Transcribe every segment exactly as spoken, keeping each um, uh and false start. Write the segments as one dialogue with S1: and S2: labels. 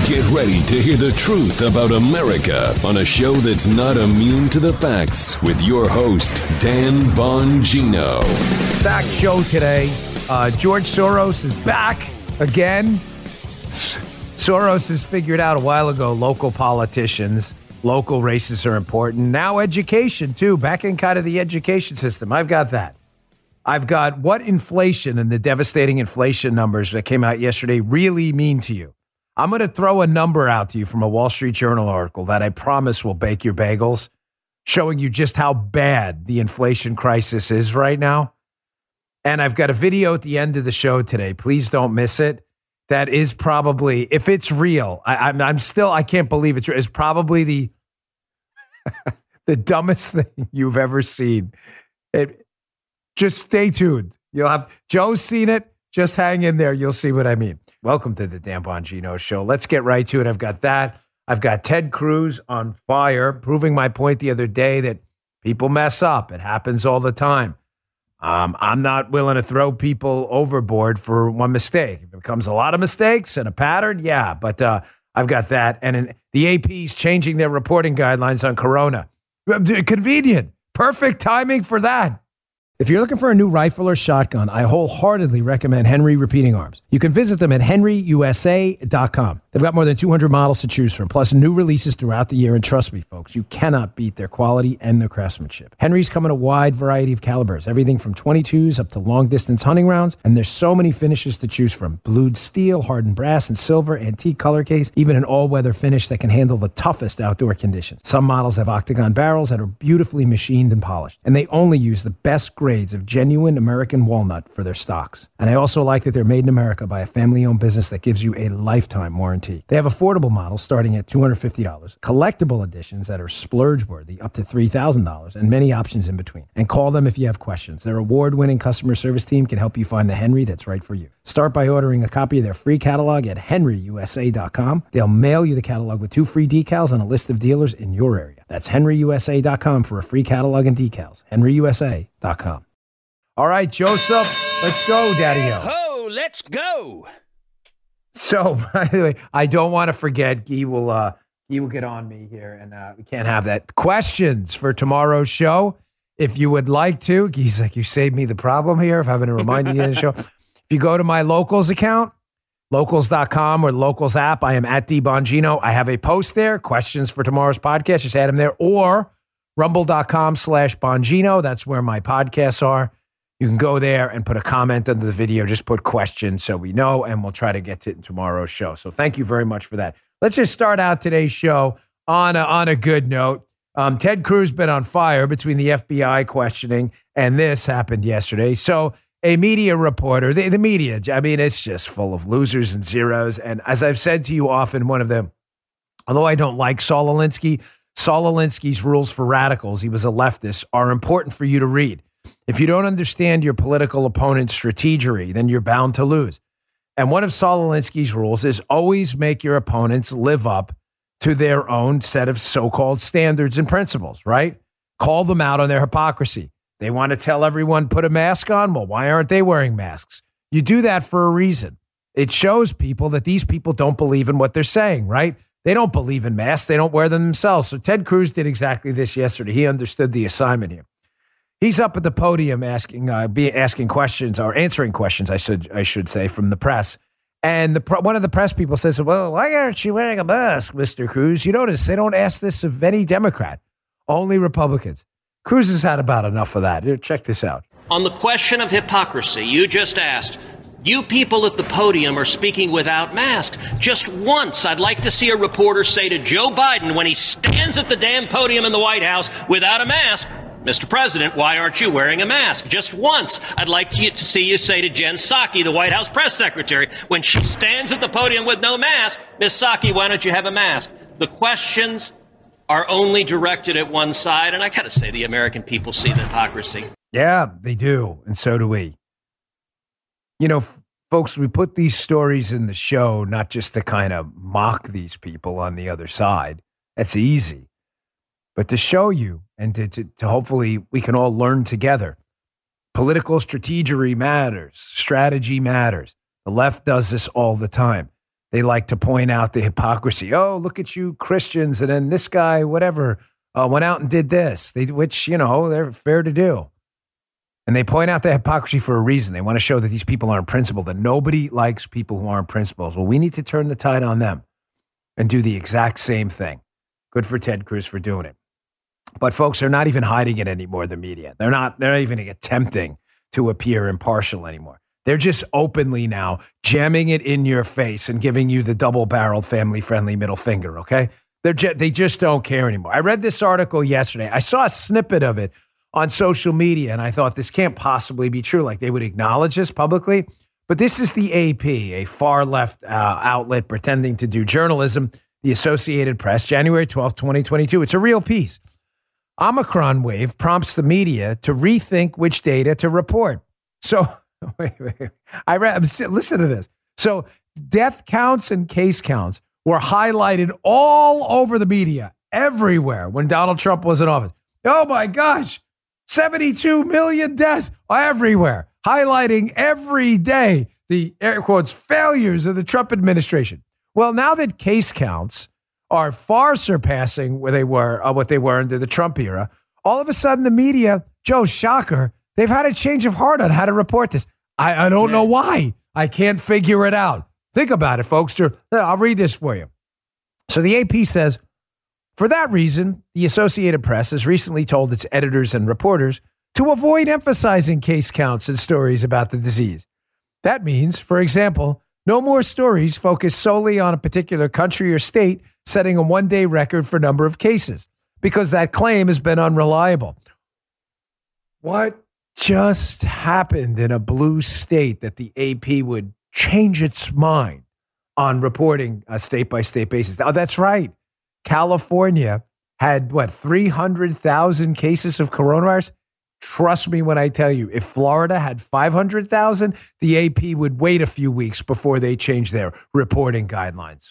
S1: Get ready to hear the truth about America on a show that's not immune to the facts with your host, Dan Bongino.
S2: Stacked show today. Uh, George Soros is back again. Soros has figured out a while ago local politicians, local races are important. Now education, too. Back in kind of the education system. I've got that. I've got what inflation and the devastating inflation numbers that came out yesterday really mean to you. I'm going to throw a number out to you from a Wall Street Journal article that I promise will bake your bagels, showing you just how bad the inflation crisis is right now. And I've got a video at the end of the show today. Please don't miss it. That is probably, if it's real, I, I'm, I'm still, I can't believe it's real. It's probably the, the dumbest thing you've ever seen. It, just stay tuned. You'll have, Joe's seen it. Just hang in there. You'll see what I mean. Welcome to the Dan Bongino Show. Let's get right to it. I've got that. I've got Ted Cruz on fire, proving my point the other day that people mess up. It happens all the time. Um, I'm not willing to throw people overboard for one mistake. If it becomes a lot of mistakes and a pattern, yeah. But uh, I've got that. And in, the A P's changing their reporting guidelines on Corona. Convenient. Perfect timing for that. If you're looking for a new rifle or shotgun, I wholeheartedly recommend Henry Repeating Arms. You can visit them at henry u s a dot com. They've got more than two hundred models to choose from, plus new releases throughout the year. And trust me, folks, you cannot beat their quality and their craftsmanship. Henry's come in a wide variety of calibers, everything from twenty-twos up to long-distance hunting rounds. And there's so many finishes to choose from. Blued steel, hardened brass, and silver, antique color case, even an all-weather finish that can handle the toughest outdoor conditions. Some models have octagon barrels that are beautifully machined and polished. And they only use the best grades of genuine American walnut for their stocks. And I also like that they're made in America by a family-owned business that gives you a lifetime warranty. They have affordable models starting at two hundred fifty dollars, collectible editions that are splurge-worthy up to three thousand dollars, and many options in between. And call them if you have questions. Their award-winning customer service team can help you find the Henry that's right for you. Start by ordering a copy of their free catalog at henry u s a dot com. They'll mail you the catalog with two free decals and a list of dealers in your area. That's henry u s a dot com for a free catalog and decals. henry u s a dot com. All right, Joseph, let's go, Daddy-O.
S3: Ho, let's go.
S2: So, by the way, I don't want to forget, Guy will, uh, Guy will get on me here, and uh, we can't have that. Questions for tomorrow's show, if you would like to. Guy's like, you saved me the problem here of having to remind you of the show. If you go to my Locals account, locals dot com or Locals app, I am at D Bongino. I have a post there, questions for tomorrow's podcast. Just add them there. Or rumble dot com slash Bongino. That's where my podcasts are. You can go there and put a comment under the video. Just put questions so we know, and we'll try to get to it in tomorrow's show. So thank you very much for that. Let's just start out today's show on a, on a good note. Um, Ted Cruz been on fire between the F B I questioning and this happened yesterday. So a media reporter, the, the media, I mean, it's just full of losers and zeros. And as I've said to you often, one of them, although I don't like Saul Alinsky, Saul Alinsky's Rules for Radicals, he was a leftist, are important for you to read. If you don't understand your political opponent's strategy, then you're bound to lose. And one of Saul Alinsky's rules is always make your opponents live up to their own set of so-called standards and principles, right? Call them out on their hypocrisy. They want to tell everyone, put a mask on. Well, why aren't they wearing masks? You do that for a reason. It shows people that these people don't believe in what they're saying, right? They don't believe in masks. They don't wear them themselves. So Ted Cruz did exactly this yesterday. He understood the assignment here. He's up at the podium asking, uh, be asking questions or answering questions, I should, I should say, from the press. And the one of the press people says, "Well, why aren't you wearing a mask, Mister Cruz?" You notice they don't ask this of any Democrat, only Republicans. Cruz has had about enough of that. Here, check this out.
S4: On the question of hypocrisy, you just asked, you people at the podium are speaking without masks. Just once, I'd like to see a reporter say to Joe Biden when he stands at the damn podium in the White House without a mask, Mister President, why aren't you wearing a mask? Just once, I'd like to see you say to Jen Psaki, the White House press secretary, when she stands at the podium with no mask, Miss Psaki, why don't you have a mask? The questions are only directed at one side, and I got to say, the American people see the hypocrisy.
S2: Yeah, they do, and so do we. You know, folks, we put these stories in the show not just to kind of mock these people on the other side. That's easy. But to show you and to, to, to hopefully we can all learn together. Political strategy matters. Strategy matters. The left does this all the time. They like to point out the hypocrisy. Oh, look at you Christians. And then this guy, whatever, uh, went out and did this, they, which, you know, they're fair to do. And they point out the hypocrisy for a reason. They want to show that these people aren't principled, and nobody likes people who aren't principled. Well, we need to turn the tide on them and do the exact same thing. Good for Ted Cruz for doing it. But folks, they're not even hiding it anymore, the media. They're not, they're not even attempting to appear impartial anymore. They're just openly now jamming it in your face and giving you the double-barreled, family-friendly middle finger, okay? They're ju- they just don't care anymore. I read this article yesterday. I saw a snippet of it on social media, and I thought this can't possibly be true. Like, they would acknowledge this publicly. But this is the A P, a far-left uh, outlet pretending to do journalism, the Associated Press, January twelfth, twenty twenty-two. It's a real piece. Omicron wave prompts the media to rethink which data to report. So, wait, wait, I read, listen to this. So, death counts and case counts were highlighted all over the media, everywhere, when Donald Trump was in office. Oh my gosh, seventy-two million deaths everywhere, highlighting every day the, air quotes, failures of the Trump administration. Well, now that case counts are far surpassing where they were, uh, what they were under the Trump era, all of a sudden the media, Joe, shocker, they've had a change of heart on how to report this. I, I don't know why. I can't figure it out. Think about it, folks. I'll read this for you. So the A P says, for that reason, the Associated Press has recently told its editors and reporters to avoid emphasizing case counts and stories about the disease. That means, for example, no more stories focus solely on a particular country or state setting a one-day record for number of cases, because that claim has been unreliable. What just happened in a blue state that the A P would change its mind on reporting a state-by-state basis? Oh, that's right. California had, what, three hundred thousand cases of coronavirus? Trust me when I tell you, if Florida had five hundred thousand, the A P would wait a few weeks before they change their reporting guidelines.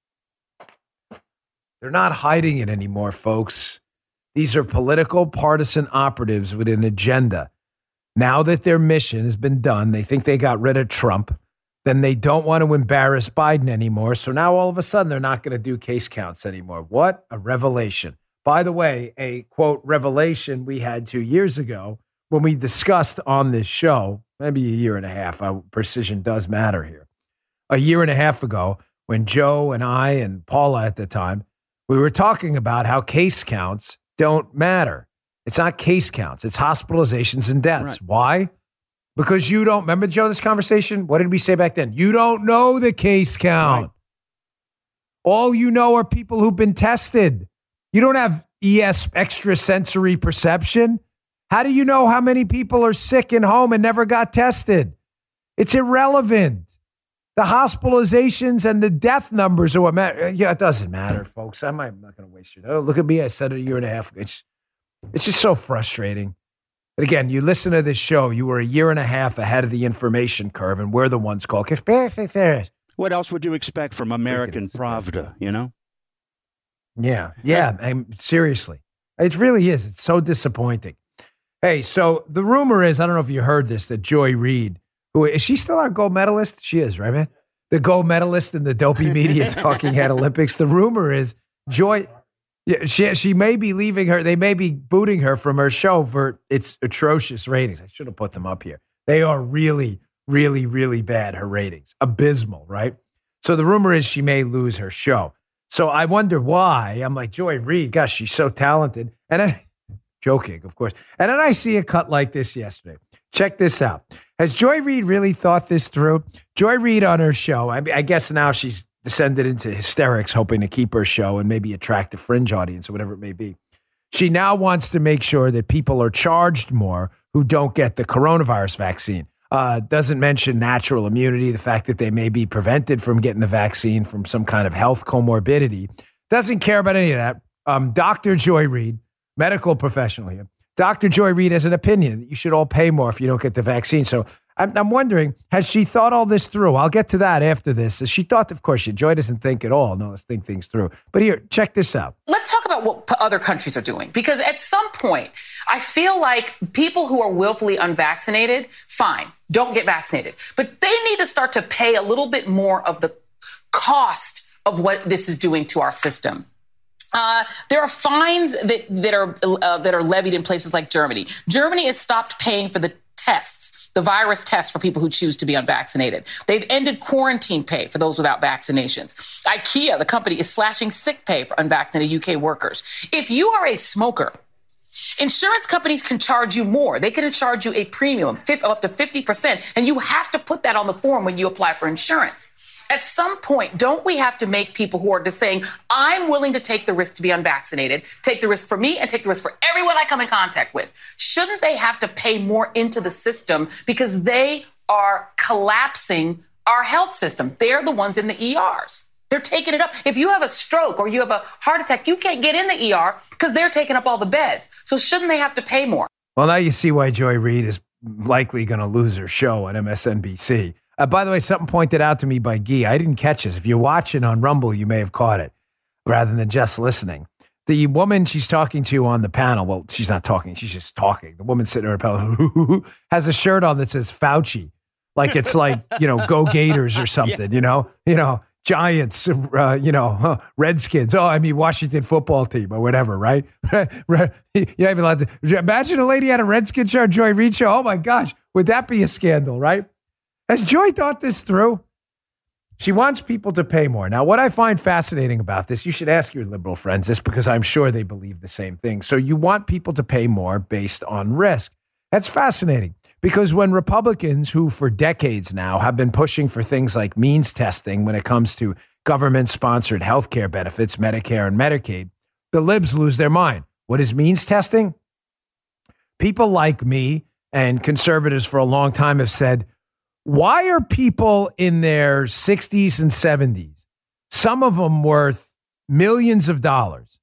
S2: They're not hiding it anymore, folks. These are political partisan operatives with an agenda. Now that their mission has been done, they think they got rid of Trump, then they don't want to embarrass Biden anymore. So now all of a sudden they're not going to do case counts anymore. What a revelation. By the way, a quote revelation we had two years ago when we discussed on this show, maybe a year and a half, uh, precision does matter here. A year and a half ago, when Joe and I and Paula at the time, we were talking about how case counts don't matter. It's not case counts. It's hospitalizations and deaths. Right. Why? Because you don't, remember, Joe, this conversation? What did we say back then? You don't know the case count. Right. All you know are people who've been tested. You don't have E S, extrasensory perception. How do you know how many people are sick and home and never got tested? It's irrelevant. The hospitalizations and the death numbers are what matter. Yeah, it doesn't matter, folks. I'm not going to waste your time. Oh, look at me. I said it a year and a half ago. It's, it's just so frustrating. But again, you listen to this show, you were a year and a half ahead of the information curve, and we're the ones called conspiracy theorists.
S3: What else would you expect from American Pravda, you know?
S2: Yeah, yeah, and seriously. It really is. It's so disappointing. Hey, so the rumor is, I don't know if you heard this, that Joy Reid, who is she still our gold medalist? She is, right, man? The gold medalist in the Dopey Media Talking Head Olympics. The rumor is Joy, yeah, she she may be leaving her. They may be booting her from her show for its atrocious ratings. I should have put them up here. They are really, really, really bad, her ratings. Abysmal, right? So the rumor is she may lose her show. So I wonder why. I'm like, Joy Reid, gosh, she's so talented. And then, joking, of course. And then I see a cut like this yesterday. Check this out. Has Joy Reid really thought this through? Joy Reid on her show, I, I guess now she's descended into hysterics, hoping to keep her show and maybe attract a fringe audience or whatever it may be. She now wants to make sure that people are charged more who don't get the coronavirus vaccine. Uh, doesn't mention natural immunity, the fact that they may be prevented from getting the vaccine from some kind of health comorbidity. Doesn't care about any of that. Um, Doctor Joy Reid, medical professional here, Doctor Joy Reid has an opinion that you should all pay more if you don't get the vaccine. So I'm, I'm wondering, has she thought all this through? I'll get to that after this. Has she thought, of course, she, Joy doesn't think at all. No, let's think things through. But here, check this out.
S5: Let's talk about what other countries are doing, because at some point, I feel like people who are willfully unvaccinated, fine, don't get vaccinated. But they need to start to pay a little bit more of the cost of what this is doing to our system. Uh, there are fines that, that are uh, that are levied in places like Germany. Germany has stopped paying for the tests, the virus tests for people who choose to be unvaccinated. They've ended quarantine pay for those without vaccinations. IKEA, the company, is slashing sick pay for unvaccinated U K workers. If you are a smoker, insurance companies can charge you more. They can charge you a premium of up to fifty percent, and you have to put that on the form when you apply for insurance. At some point, don't we have to make people who are just saying, I'm willing to take the risk to be unvaccinated, take the risk for me and take the risk for everyone I come in contact with? Shouldn't they have to pay more into the system because they are collapsing our health system? They're the ones in the E Rs. They're taking it up. If you have a stroke or you have a heart attack, you can't get in the E R because they're taking up all the beds. So shouldn't they have to pay more?
S2: Well, now you see why Joy Reid is likely going to lose her show on M S N B C. Uh, by the way, something pointed out to me by Guy. I didn't catch this. If you're watching on Rumble, you may have caught it rather than just listening. The woman she's talking to on the panel, well, she's not talking. She's just talking. The woman sitting on her panel has a shirt on that says Fauci. Like it's like, you know, go Gators or something, yeah. you know, you know, Giants, uh, you know, huh, Redskins. Oh, I mean, Washington football team or whatever, right? You're not even allowed to. Imagine a lady had a Redskin shirt, Joy Reid show. Oh my gosh, would that be a scandal, right? Has Joy thought this through? She wants people to pay more. Now, what I find fascinating about this, you should ask your liberal friends this because I'm sure they believe the same thing. So you want people to pay more based on risk. That's fascinating because when Republicans, who for decades now have been pushing for things like means testing when it comes to government-sponsored healthcare benefits, Medicare and Medicaid, the libs lose their mind. What is means testing? People like me and conservatives for a long time have said, why are people in their sixties and seventies, some of them worth millions of dollars,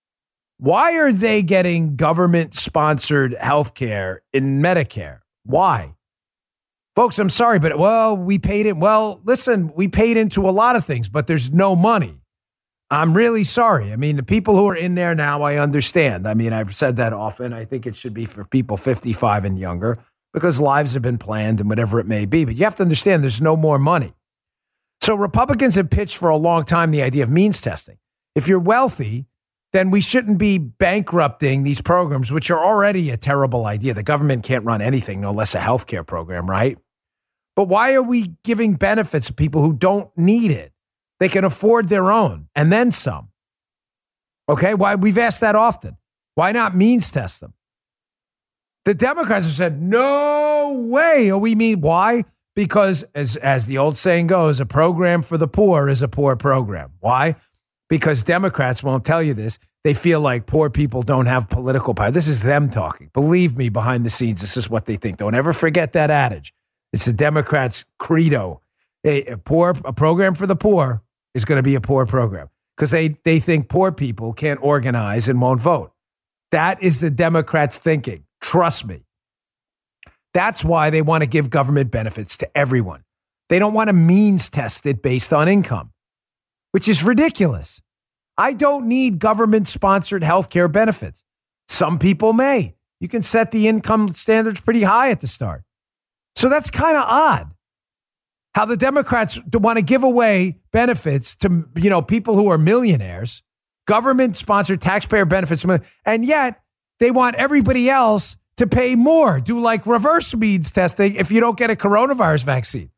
S2: why are they getting government-sponsored health care in Medicare? Why? Folks, I'm sorry, but, well, we paid it. Well, listen, we paid into a lot of things, but there's no money. I'm really sorry. I mean, the people who are in there now, I understand. I mean, I've said that often. I think it should be for people fifty-five and younger, because lives have been planned and whatever it may be. But you have to understand there's no more money. So Republicans have pitched for a long time the idea of means testing. If you're wealthy, then we shouldn't be bankrupting these programs, which are already a terrible idea. The government can't run anything, no less a healthcare program, right? But why are we giving benefits to people who don't need it? They can afford their own and then some. Okay, why? We've asked that often. Why not means test them? The Democrats have said, no way. Oh, we mean why? Because as, as the old saying goes, a program for the poor is a poor program. Why? Because Democrats won't tell you this. They feel like poor people don't have political power. This is them talking. Believe me, behind the scenes, this is what they think. Don't ever forget that adage. It's the Democrats' credo. A, a, poor, a program for the poor is going to be a poor program because they, they think poor people can't organize and won't vote. That is the Democrats' thinking. Trust me. That's why they want to give government benefits to everyone. They don't want to means test it based on income, which is ridiculous. I don't need government-sponsored healthcare benefits. Some people may. You can set the income standards pretty high at the start. So that's kind of odd how the Democrats want to give away benefits to, you know, people who are millionaires, government-sponsored taxpayer benefits, and yet they want everybody else to pay more, do like reverse means testing if you don't get a coronavirus vaccine.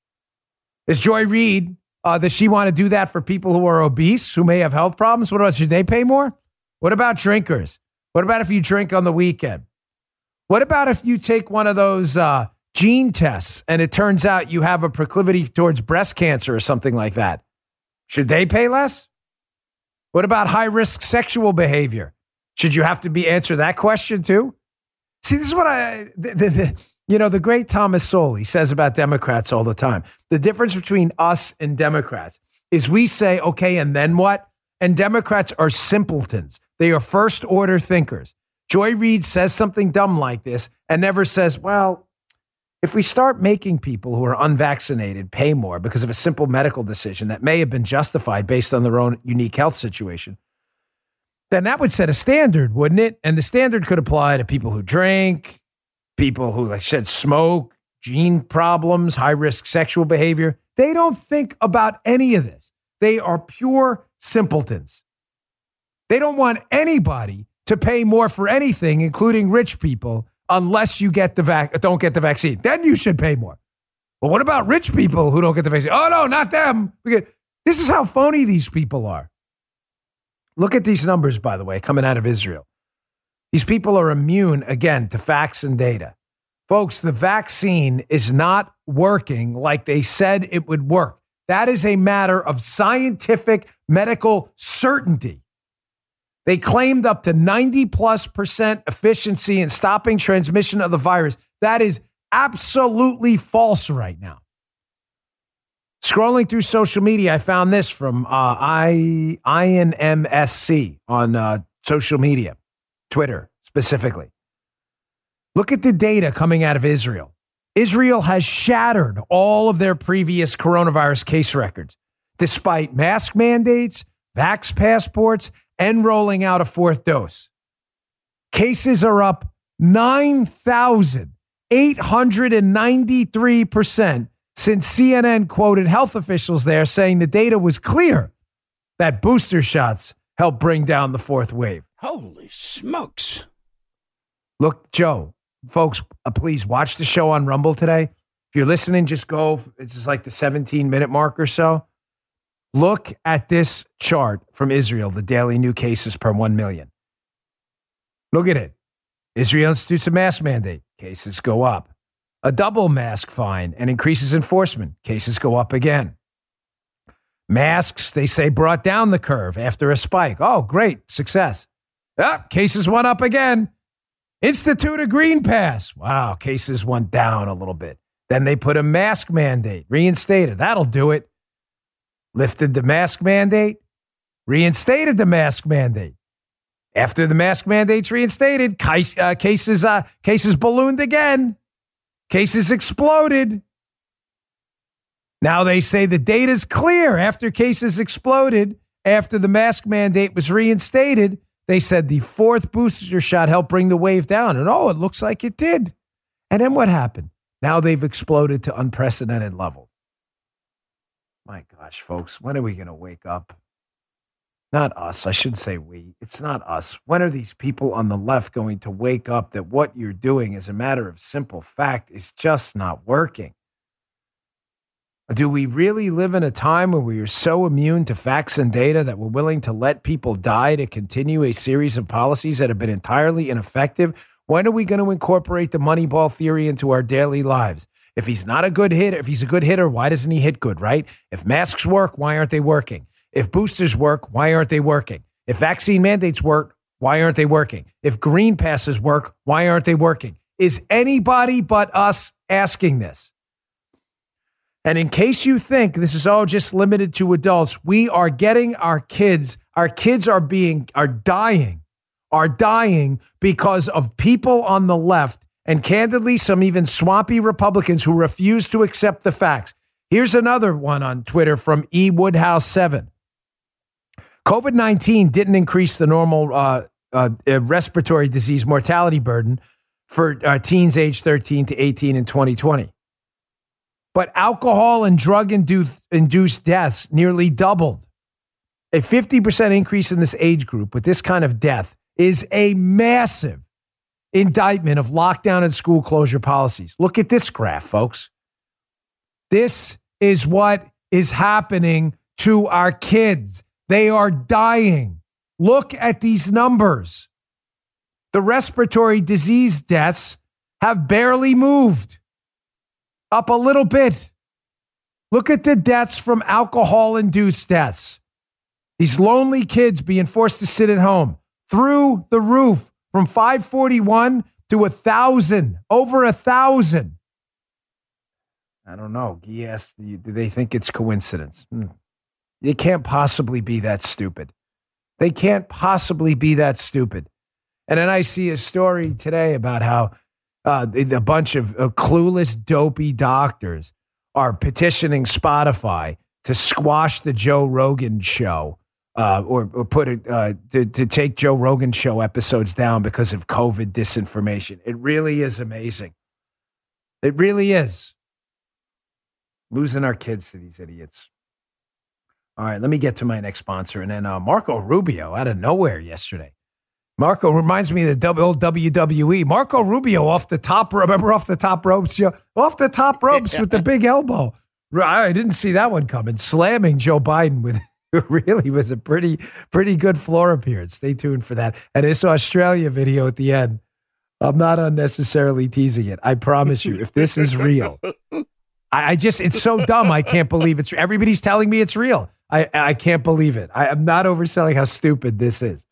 S2: Is Joy Reid, uh, does she want to do that for people who are obese, who may have health problems? What about, should they pay more? What about drinkers? What about if you drink on the weekend? What about if you take one of those uh, gene tests and it turns out you have a proclivity towards breast cancer or something like that? Should they pay less? What about high-risk sexual behavior? Should you have to be answer that question too? See, this is what I, the, the, the, you know, the great Thomas Sowell, he says about Democrats all the time. The difference between us and Democrats is we say, okay, and then what? And Democrats are simpletons. They are first order thinkers. Joy Reid says something dumb like this and never says, well, if we start making people who are unvaccinated pay more because of a simple medical decision that may have been justified based on their own unique health situation, then that would set a standard, wouldn't it? And the standard could apply to people who drink, people who, like I said, smoke, gene problems, high-risk sexual behavior. They don't think about any of this. They are pure simpletons. They don't want anybody to pay more for anything, including rich people, unless you get the vac- don't get the vaccine. Then you should pay more. Well, what about rich people who don't get the vaccine? Oh, no, not them. We get, this is how phony these people are. Look at these numbers, by the way, coming out of Israel. These people are immune, again, to facts and data. Folks, the vaccine is not working like they said it would work. That is a matter of scientific medical certainty. They claimed up to ninety plus percent efficiency in stopping transmission of the virus. That is absolutely false right now. Scrolling through social media, I found this from uh, I, I N M S C on uh, social media, Twitter specifically. Look at the data coming out of Israel. Israel has shattered all of their previous coronavirus case records, despite mask mandates, vax passports, and rolling out a fourth dose. Cases are up nine thousand eight hundred ninety-three percent since C N N quoted health officials there saying the data was clear that booster shots helped bring down the fourth wave.
S3: Holy smokes.
S2: Look, Joe, folks, uh, please watch the show on Rumble today. If you're listening, just go. It's just like the seventeen minute mark or so. Look at this chart from Israel, the daily new cases per one million. Look at it. Israel institutes a mask mandate. Cases go up. A double mask fine and increases enforcement. Cases go up again. Masks, they say, brought down the curve after a spike. Oh, great. Success. Ah, cases went up again. Institute a green pass. Wow, cases went down a little bit. Then they put a mask mandate. Reinstated. That'll do it. Lifted the mask mandate, reinstated the mask mandate. After the mask mandate's reinstated, case, uh, cases uh, cases ballooned again. Cases exploded. Now they say the data's clear. After cases exploded, after the mask mandate was reinstated, they said the fourth booster shot helped bring the wave down. And oh, it looks like it did. And then what happened? Now they've exploded to unprecedented levels. My gosh, folks, when are we going to wake up? Not us. I shouldn't say we. It's not us. When are these people on the left going to wake up that what you're doing as a matter of simple fact is just not working? Do we really live in a time where we are so immune to facts and data that we're willing to let people die to continue a series of policies that have been entirely ineffective? When are we going to incorporate the Moneyball theory into our daily lives? If he's not a good hitter, if he's a good hitter, why doesn't he hit good, right? If masks work, why aren't they working? If boosters work, why aren't they working? If vaccine mandates work, why aren't they working? If green passes work, why aren't they working? Is anybody but us asking this? And in case you think this is all just limited to adults, we are getting our kids, our kids are being, are dying, are dying because of people on the left and candidly, some even swampy Republicans who refuse to accept the facts. Here's another one on Twitter from E. Woodhouse seven. COVID nineteen didn't increase the normal uh, uh, respiratory disease mortality burden for uh, teens aged thirteen to eighteen in twenty twenty. But alcohol and drug-induced deaths nearly doubled. A fifty percent increase in this age group with this kind of death is a massive indictment of lockdown and school closure policies. Look at this graph, folks. This is what is happening to our kids. They are dying. Look at these numbers. The respiratory disease deaths have barely moved. Up a little bit. Look at the deaths from alcohol-induced deaths. These lonely kids being forced to sit at home. Through the roof. From five forty-one to one thousand, over one thousand. I don't know. Yes, do they think it's coincidence? Hmm. It can't possibly be that stupid. They can't possibly be that stupid. And then I see a story today about how uh, a bunch of uh, clueless, dopey doctors are petitioning Spotify to squash the Joe Rogan show. Uh, or, or put it uh, to, to take Joe Rogan show episodes down because of COVID disinformation. It really is amazing. It really is. Losing our kids to these idiots. All right, let me get to my next sponsor. And then uh, Marco Rubio out of nowhere yesterday. Marco reminds me of the old W W E. Marco Rubio off the top, remember off the top ropes? You know, off the top ropes with the big elbow. I didn't see that one coming. Slamming Joe Biden with really was a pretty, pretty good floor appearance. Stay tuned for that. And this Australia video at the end. I'm not unnecessarily teasing it. I promise you, if this is real, I, I just, it's so dumb. I can't believe it's, everybody's telling me it's real. I, I can't believe it. I am not overselling how stupid this is.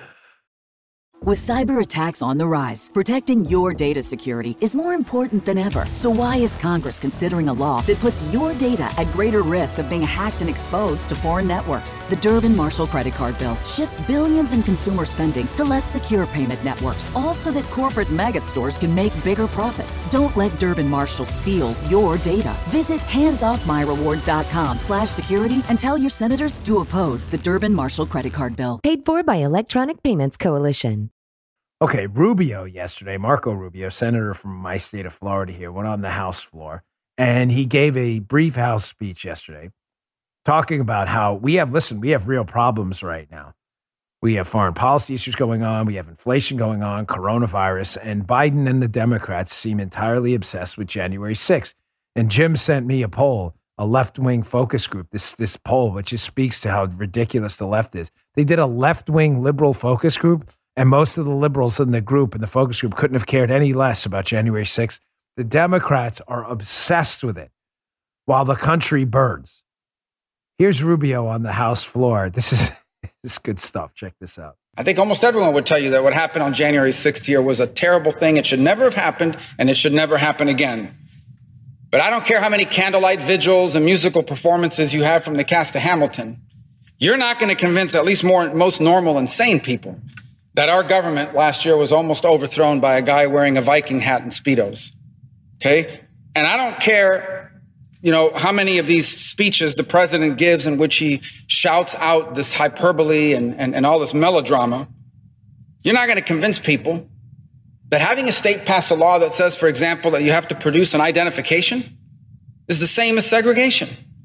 S6: With cyber attacks on the rise, protecting your data security is more important than ever. So why is Congress considering a law that puts your data at greater risk of being hacked and exposed to foreign networks? The Durbin-Marshall credit card bill shifts billions in consumer spending to less secure payment networks, all so that corporate mega stores can make bigger profits. Don't let Durbin-Marshall steal your data. Visit handsoffmyrewards.com slash security and tell your senators to oppose the Durbin-Marshall credit card bill.
S7: Paid for by Electronic Payments Coalition.
S2: Okay, Rubio yesterday, Marco Rubio, senator from my state of Florida here, went on the House floor, and he gave a brief House speech yesterday talking about how we have, listen, we have real problems right now. We have foreign policy issues going on. We have inflation going on, coronavirus, and Biden and the Democrats seem entirely obsessed with January sixth. And Jim sent me a poll, a left-wing focus group, this, this poll, which just speaks to how ridiculous the left is. They did a left-wing liberal focus group. And most of the liberals in the group, in the focus group, couldn't have cared any less about January sixth. The Democrats are obsessed with it while the country burns. Here's Rubio on the House floor. This is, this is good stuff. Check this out.
S8: I think almost everyone would tell you that what happened on January sixth here was a terrible thing. It should never have happened, and it should never happen again. But I don't care how many candlelight vigils and musical performances you have from the cast of Hamilton. You're not going to convince at least more, most normal and sane people that our government last year was almost overthrown by a guy wearing a Viking hat and Speedos. Okay? And I don't care, you know, how many of these speeches the president gives in which he shouts out this hyperbole and, and, and all this melodrama. You're not going to convince people that having a state pass a law that says, for example, that you have to produce an identification is the same as segregation.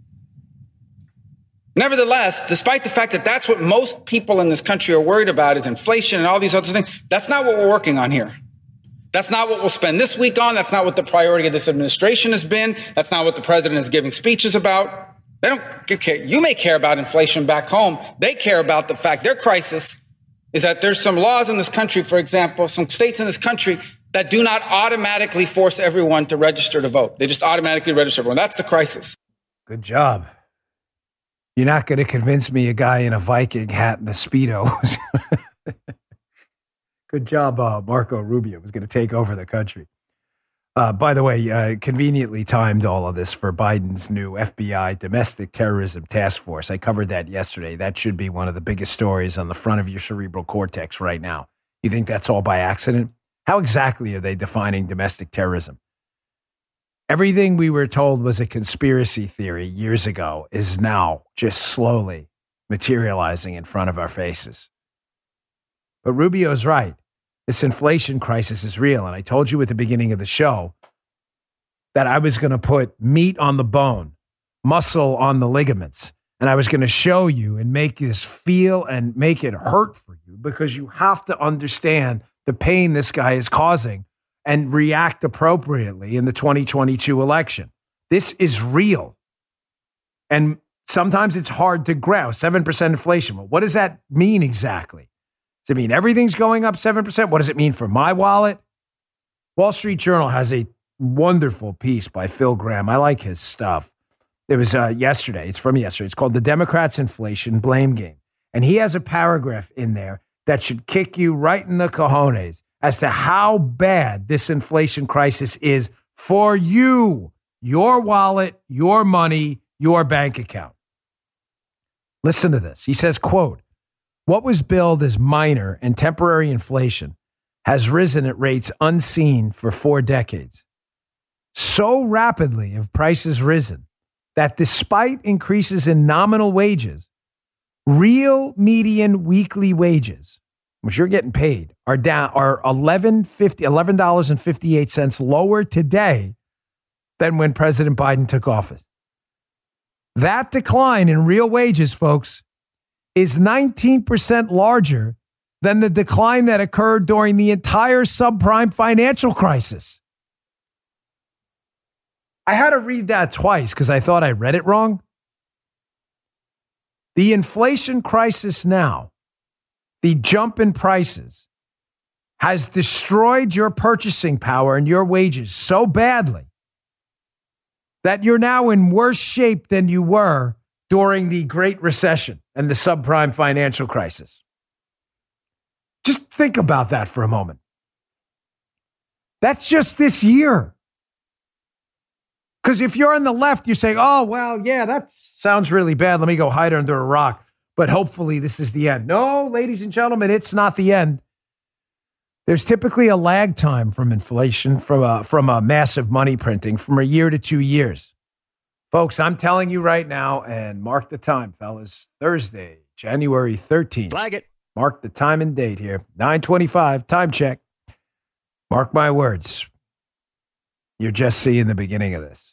S8: Nevertheless, despite the fact that that's what most people in this country are worried about is inflation and all these other things, that's not what we're working on here. That's not what we'll spend this week on. That's not what the priority of this administration has been. That's not what the president is giving speeches about. They don't care. You may care about inflation back home. They care about the fact their crisis is that there's some laws in this country, for example, some states in this country that do not automatically force everyone to register to vote. They just automatically register everyone. That's the crisis.
S2: Good job. You're not going to convince me a guy in a Viking hat and a Speedo. Good job, uh, Marco Rubio was going to take over the country. Uh, by the way, uh, conveniently timed all of this for Biden's new F B I domestic terrorism task force. I covered that yesterday. That should be one of the biggest stories on the front of your cerebral cortex right now. You think that's all by accident? How exactly are they defining domestic terrorism? Everything we were told was a conspiracy theory years ago is now just slowly materializing in front of our faces. But Rubio's right. This inflation crisis is real. And I told you at the beginning of the show that I was going to put meat on the bone, muscle on the ligaments. And I was going to show you and make this feel and make it hurt for you because you have to understand the pain this guy is causing and react appropriately in the twenty twenty-two election. This is real. And sometimes it's hard to grasp. seven percent inflation. Well, what does that mean exactly? Does it mean everything's going up seven percent? What does it mean for my wallet? Wall Street Journal has a wonderful piece by Phil Gramm. I like his stuff. It was uh, yesterday. It's from yesterday. It's called The Democrats' Inflation Blame Game. And he has a paragraph in there that should kick you right in the cojones as to how bad this inflation crisis is for you, your wallet, your money, your bank account. Listen to this. He says, quote, "What was billed as minor and temporary inflation has risen at rates unseen for four decades. So rapidly have prices risen that despite increases in nominal wages, real median weekly wages, which you're getting paid, are down are eleven dollars and fifty-eight cents lower today than when President Biden took office. That decline in real wages, folks, is nineteen percent larger than the decline that occurred during the entire subprime financial crisis. I had to read that twice because I thought I read it wrong. The inflation crisis now, the jump in prices, has destroyed your purchasing power and your wages so badly that you're now in worse shape than you were during the Great Recession and the subprime financial crisis. Just think about that for a moment. That's just this year. Because if you're on the left, you say, oh, well, yeah, that sounds really bad. Let me go hide under a rock. But hopefully this is the end. No, ladies and gentlemen, it's not the end. There's typically a lag time from inflation, from a, from a massive money printing, from a year to two years. Folks, I'm telling you right now, and mark the time, fellas, Thursday, January thirteenth.
S3: Flag it.
S2: Mark the time and date here, nine twenty-five, time check. Mark my words. You're just seeing the beginning of this.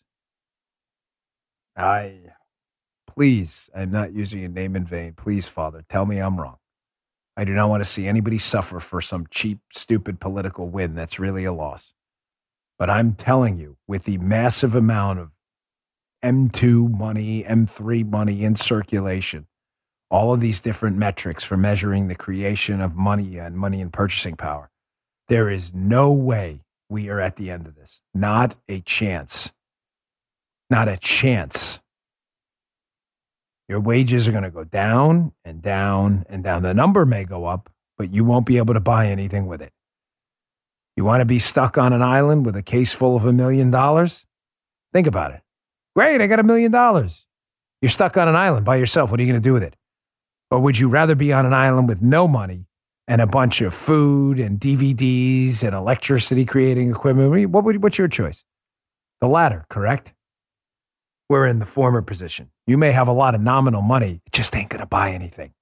S2: I, please, I'm not using your name in vain. Please, Father, tell me I'm wrong. I do not want to see anybody suffer for some cheap, stupid political win that's really a loss. But I'm telling you, with the massive amount of M two money, M three money in circulation, all of these different metrics for measuring the creation of money and money and purchasing power, there is no way we are at the end of this. Not a chance. Not a chance. Your wages are going to go down and down and down. The number may go up, but you won't be able to buy anything with it. You want to be stuck on an island with a case full of a million dollars? Think about it. Great, I got a million dollars. You're stuck on an island by yourself. What are you going to do with it? Or would you rather be on an island with no money and a bunch of food and D V Ds and electricity creating equipment? What would, what's your choice? The latter, correct? We're in the former position. You may have a lot of nominal money. It just ain't going to buy anything.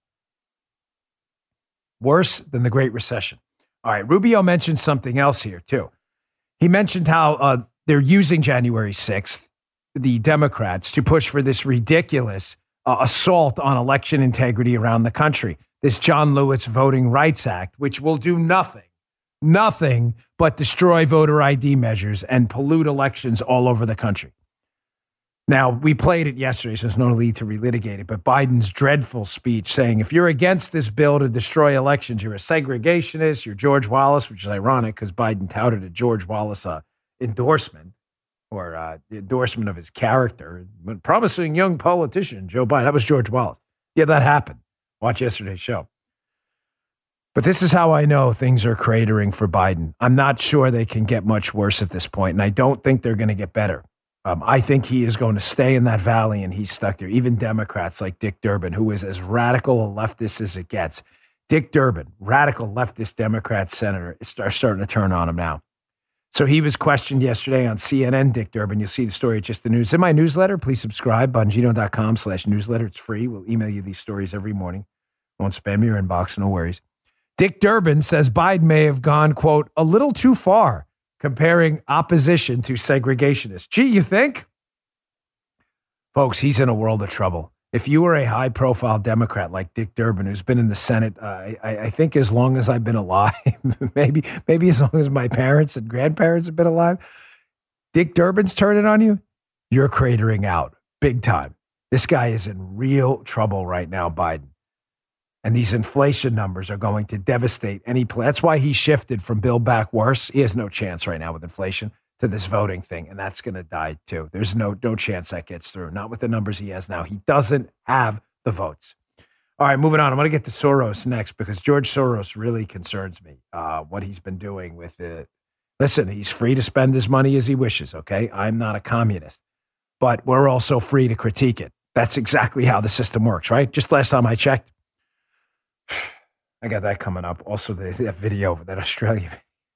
S2: Worse than the Great Recession. All right, Rubio mentioned something else here, too. He mentioned how uh, they're using January sixth, the Democrats, to push for this ridiculous uh, assault on election integrity around the country. This John Lewis Voting Rights Act, which will do nothing, nothing but destroy voter I D measures and pollute elections all over the country. Now, we played it yesterday, so there's no need to relitigate it, but Biden's dreadful speech saying, if you're against this bill to destroy elections, you're a segregationist, you're George Wallace, which is ironic because Biden touted a George Wallace uh, endorsement or uh, endorsement of his character, promising young politician, Joe Biden. That was George Wallace. Yeah, that happened. Watch yesterday's show. But this is how I know things are cratering for Biden. I'm not sure they can get much worse at this point, and I don't think they're going to get better. Um, I think he is going to stay in that valley, and he's stuck there. Even Democrats like Dick Durbin, who is as radical a leftist as it gets. Dick Durbin, radical leftist Democrat senator, are starting to turn on him now. So he was questioned yesterday on C N N, Dick Durbin. You'll see the story at Just the News. In my newsletter, please subscribe, bongino.com slash newsletter. It's free. We'll email you these stories every morning. Won't spam your inbox, no worries. Dick Durbin says Biden may have gone, quote, a little too far, comparing opposition to segregationists. Gee, you think? Folks, he's in a world of trouble. If you were a high-profile Democrat like Dick Durbin, who's been in the Senate, uh, I, I think as long as I've been alive, maybe maybe as long as my parents and grandparents have been alive, Dick Durbin's turning on you, you're cratering out big time. This guy is in real trouble right now, Biden. And these inflation numbers are going to devastate any plan. That's why he shifted from Build Back Worse. He has no chance right now with inflation to this voting thing. And that's going to die too. There's no, no chance that gets through. Not with the numbers he has now. He doesn't have the votes. All right, moving on. I'm going to get to Soros next because George Soros really concerns me. Uh, what he's been doing with it. Listen, he's free to spend his money as he wishes. Okay. I'm not a communist, but we're also free to critique it. That's exactly how the system works, right? Just last time I checked, I got that coming up. Also, the, that video, that Australian.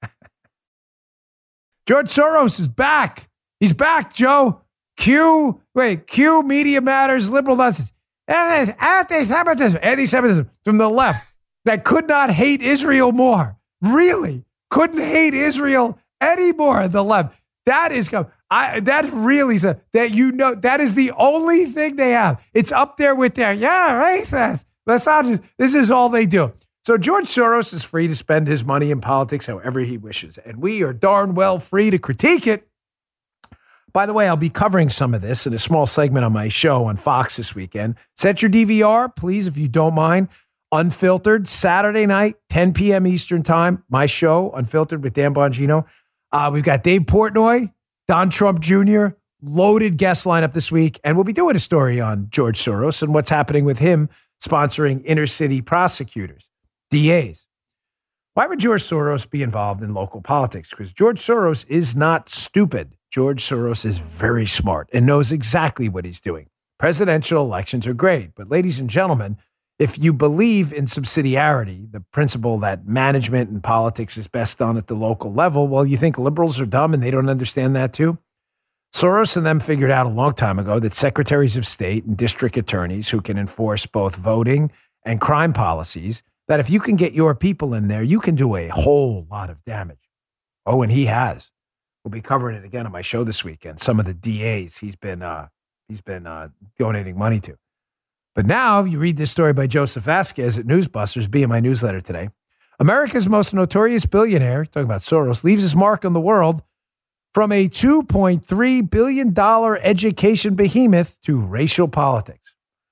S2: George Soros is back. He's back, Joe. Q, wait, Q, Media Matters, liberal nonsense. Anti-Semitism, anti-Semitism from the left that could not hate Israel more. Really? Couldn't hate Israel anymore, the left. That is, I that really is a, that you know that is the only thing they have. It's up there with their yeah racist misogynist. This is all they do. So George Soros is free to spend his money in politics however he wishes, and we are darn well free to critique it. By the way, I'll be covering some of this in a small segment on my show on Fox this weekend. Set your D V R, please, if you don't mind. Unfiltered, Saturday night, ten p.m. Eastern time. My show, Unfiltered with Dan Bongino. Uh, we've got Dave Portnoy, Don Trump Junior, loaded guest lineup this week. And we'll be doing a story on George Soros and what's happening with him sponsoring inner city prosecutors, D As. Why would George Soros be involved in local politics? Because George Soros is not stupid. George Soros is very smart and knows exactly what he's doing. Presidential elections are great, but ladies and gentlemen, if you believe in subsidiarity, the principle that management and politics is best done at the local level, well, you think liberals are dumb and they don't understand that too? Soros and them figured out a long time ago that secretaries of state and district attorneys who can enforce both voting and crime policies, that if you can get your people in there, you can do a whole lot of damage. Oh, and he has. We'll be covering it again on my show this weekend. Some of the D As he's been uh, he's been uh, donating money to. But now you read this story by Joseph Vasquez at Newsbusters, be in my newsletter today. America's most notorious billionaire, talking about Soros, leaves his mark on the world from a two point three billion dollars education behemoth to racial politics.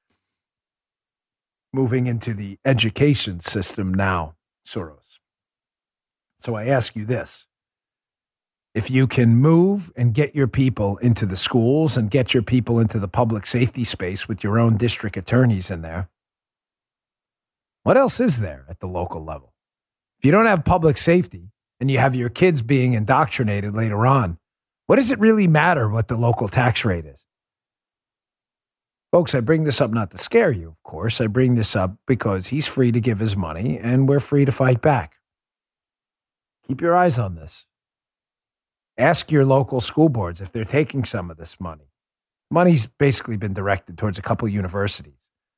S2: Moving into the education system now, Soros. So I ask you this. If you can move and get your people into the schools and get your people into the public safety space with your own district attorneys in there, what else is there at the local level? If you don't have public safety and you have your kids being indoctrinated later on, what does it really matter what the local tax rate is? Folks, I bring this up not to scare you, of course. I bring this up because he's free to give his money and we're free to fight back. Keep your eyes on this. Ask your local school boards if they're taking some of this money. Money's basically been directed towards a couple of universities.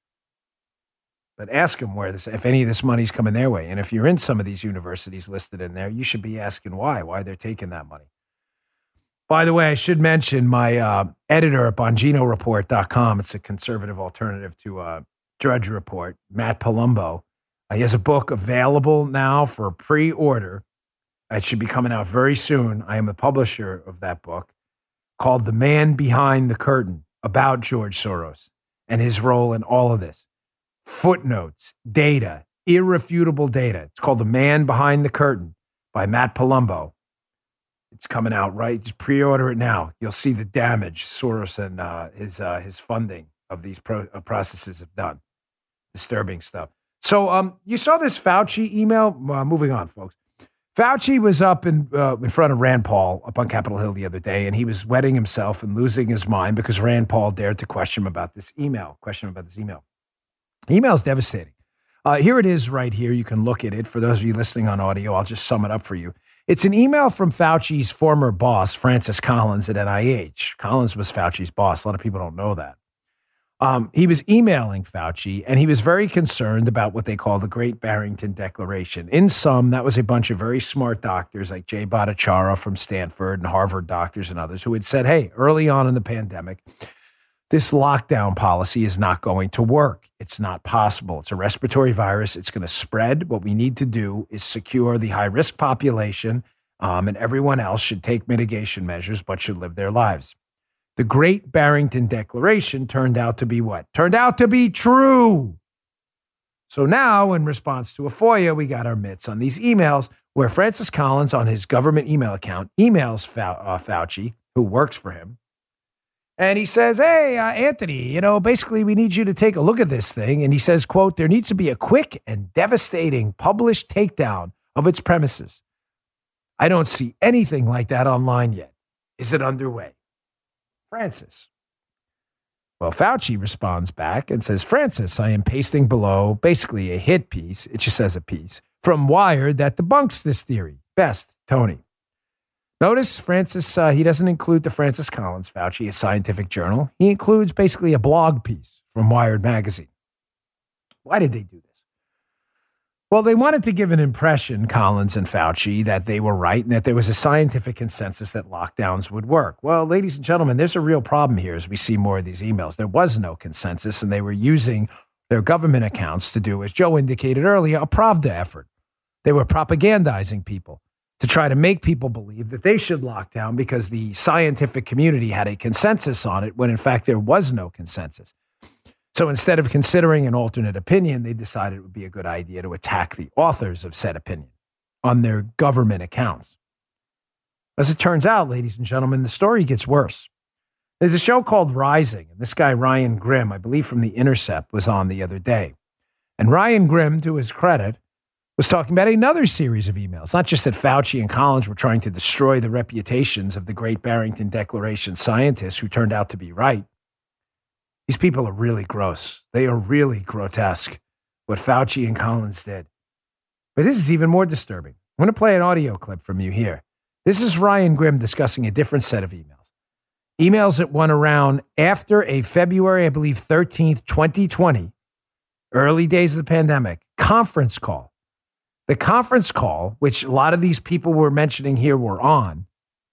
S2: But ask them where this, if any of this money's coming their way. And if you're in some of these universities listed in there, you should be asking why, why they're taking that money. By the way, I should mention my uh, editor at Bongino Report dot com. It's a conservative alternative to uh, Drudge Report, Matt Palumbo. Uh, he has a book available now for pre-order. It should be coming out very soon. I am the publisher of that book called The Man Behind the Curtain, about George Soros and his role in all of this. Footnotes, data, irrefutable data. It's called The Man Behind the Curtain by Matt Palumbo. It's coming out, right? Just pre-order it now. You'll see the damage Soros and uh, his uh, his funding of these pro- uh, processes have done. Disturbing stuff. So um, you saw this Fauci email? Uh, moving on, folks. Fauci was up in uh, in front of Rand Paul up on Capitol Hill the other day, and he was wetting himself and losing his mind because Rand Paul dared to question him about this email. Question him about this email. The email is devastating. Uh, here it is right here. You can look at it. For those of you listening on audio, I'll just sum it up for you. It's an email from Fauci's former boss, Francis Collins at N I H. Collins was Fauci's boss. A lot of people don't know that. Um, he was emailing Fauci, and he was very concerned about what they call the Great Barrington Declaration. In sum, that was a bunch of very smart doctors like Jay Bhattacharya from Stanford and Harvard doctors and others who had said, hey, early on in the pandemic, this lockdown policy is not going to work. It's not possible. It's a respiratory virus. It's going to spread. What we need to do is secure the high-risk population, um, and everyone else should take mitigation measures but should live their lives. The Great Barrington Declaration turned out to be what? Turned out to be true. So now, in response to a FOIA, we got our mitts on these emails where Francis Collins, on his government email account, emails Fau- uh, Fauci, who works for him, and he says, hey, uh, Anthony, you know, basically we need you to take a look at this thing. And he says, quote, there needs to be a quick and devastating published takedown of its premises. I don't see anything like that online yet. Is it underway? Francis. Well, Fauci responds back and says, Francis, I am pasting below basically a hit piece. It just says a piece from Wired that debunks this theory. Best, Tony. Notice Francis, uh, he doesn't include the Francis Collins Fauci, a scientific journal. He includes basically a blog piece from Wired magazine. Why did they do this? Well, they wanted to give an impression, Collins and Fauci, that they were right and that there was a scientific consensus that lockdowns would work. Well, ladies and gentlemen, there's a real problem here as we see more of these emails. There was no consensus, and they were using their government accounts to do, as Joe indicated earlier, a Pravda effort. They were propagandizing people to try to make people believe that they should lock down because the scientific community had a consensus on it, when in fact there was no consensus. So instead of considering an alternate opinion, they decided it would be a good idea to attack the authors of said opinion on their government accounts. As it turns out, ladies and gentlemen, the story gets worse. There's a show called Rising, and this guy, Ryan Grim, I believe from The Intercept, was on the other day. And Ryan Grim, to his credit, was talking about another series of emails. Not just that Fauci and Collins were trying to destroy the reputations of the Great Barrington Declaration scientists who turned out to be right. These people are really gross. They are really grotesque, what Fauci and Collins did. But this is even more disturbing. I'm going to play an audio clip from you here. This is Ryan Grim discussing a different set of emails. Emails that went around after a February, I believe, thirteenth, twenty twenty, early days of the pandemic, conference call. The conference call, which a lot of these people were mentioning here were on,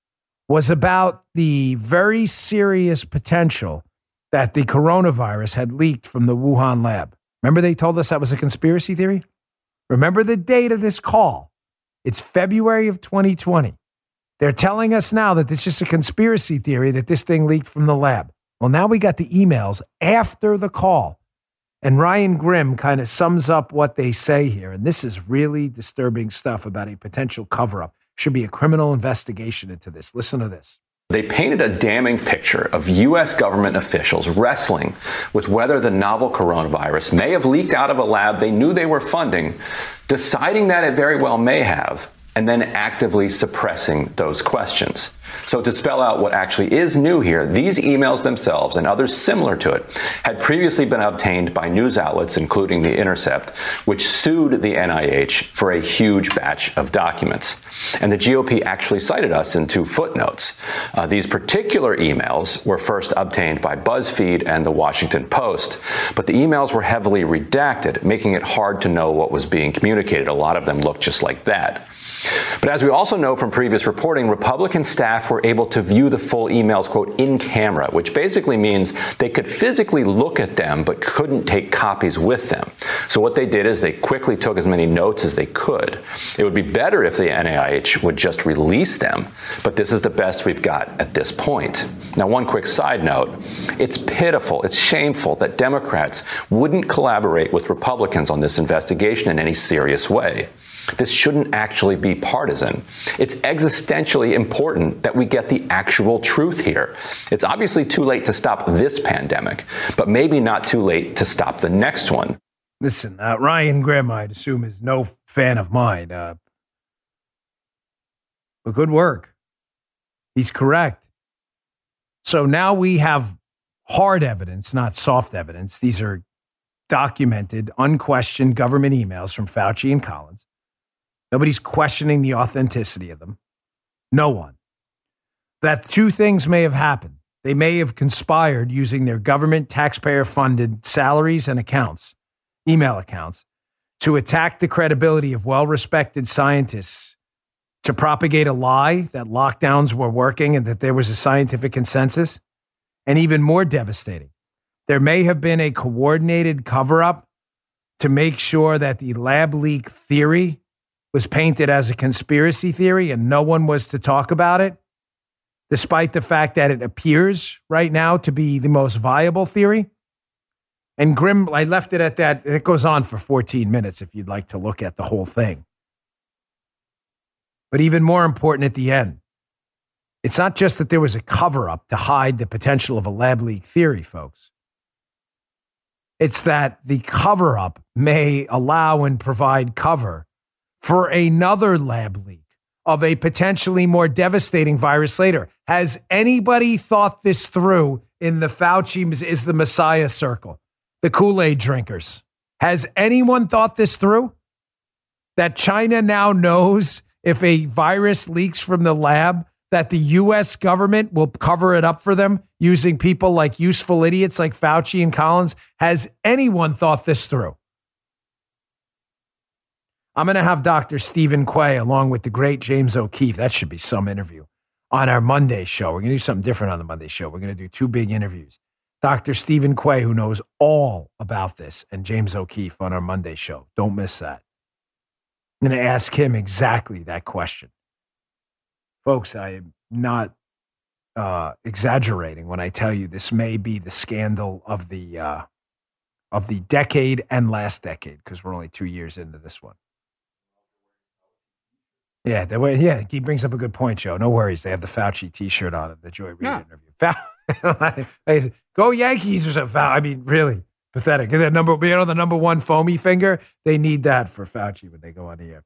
S2: was about the very serious potential that the coronavirus had leaked from the Wuhan lab. Remember they told us that was a conspiracy theory? Remember the date of this call. It's February of twenty twenty. They're telling us now that it's just a conspiracy theory that this thing leaked from the lab. Well, now we got the emails after the call. And Ryan Grim kind of sums up what they say here. And this is really disturbing stuff about a potential cover-up. Should be a criminal investigation into this. Listen to this.
S9: They painted a damning picture of U S government officials wrestling with whether the novel coronavirus may have leaked out of a lab they knew they were funding, deciding that it very well may have, and then actively suppressing those questions. So to spell out what actually is new here, these emails themselves and others similar to it had previously been obtained by news outlets, including The Intercept, which sued the N I H for a huge batch of documents. And the G O P actually cited us in two footnotes. Uh, these particular emails were first obtained by BuzzFeed and The Washington Post, but the emails were heavily redacted, making it hard to know what was being communicated. A lot of them looked just like that. But as we also know from previous reporting, Republican staff were able to view the full emails, quote, in camera, which basically means they could physically look at them but couldn't take copies with them. So what they did is they quickly took as many notes as they could. It would be better if the N I H would just release them, but this is the best we've got at this point. Now, one quick side note. It's pitiful, it's shameful that Democrats wouldn't collaborate with Republicans on this investigation in any serious way. This shouldn't actually be partisan. It's existentially important that we get the actual truth here. It's obviously too late to stop this pandemic, but maybe not too late to stop the next one.
S2: Listen, uh, Ryan Grim, I'd assume, is no fan of mine. Uh, but good work. He's correct. So now we have hard evidence, not soft evidence. These are documented, unquestioned government emails from Fauci and Collins. Nobody's questioning the authenticity of them. No one. That two things may have happened. They may have conspired using their government taxpayer-funded salaries and accounts, email accounts, to attack the credibility of well-respected scientists, to propagate a lie that lockdowns were working and that there was a scientific consensus. And even more devastating, there may have been a coordinated cover-up to make sure that the lab leak theory was painted as a conspiracy theory and no one was to talk about it, despite the fact that it appears right now to be the most viable theory. And Grim, I left it at that. It goes on for fourteen minutes if you'd like to look at the whole thing. But even more important at the end, it's not just that there was a cover-up to hide the potential of a lab leak theory, folks. It's that the cover-up may allow and provide cover for another lab leak of a potentially more devastating virus later. Has anybody thought this through in the Fauci is the Messiah circle, the Kool-Aid drinkers? Has anyone thought this through? That China now knows if a virus leaks from the lab, that the U S government will cover it up for them using people like useful idiots like Fauci and Collins? Has anyone thought this through? I'm going to have Doctor Stephen Quay along with the great James O'Keefe. That should be some interview on our Monday show. We're going to do something different on the Monday show. We're going to do two big interviews. Doctor Stephen Quay, who knows all about this, and James O'Keefe on our Monday show. Don't miss that. I'm going to ask him exactly that question. Folks, I am not uh, exaggerating when I tell you this may be the scandal of the uh, of the decade and last decade, because we're only two years into this one. Yeah, the way, yeah, he brings up a good point, Joe. No worries. They have the Fauci T-shirt on it, the Joy Reid
S3: Yeah.
S2: interview. Go Yankees or something. I mean, really pathetic. And that number, you know, the number one foamy finger, they need that for Fauci when they go on the air.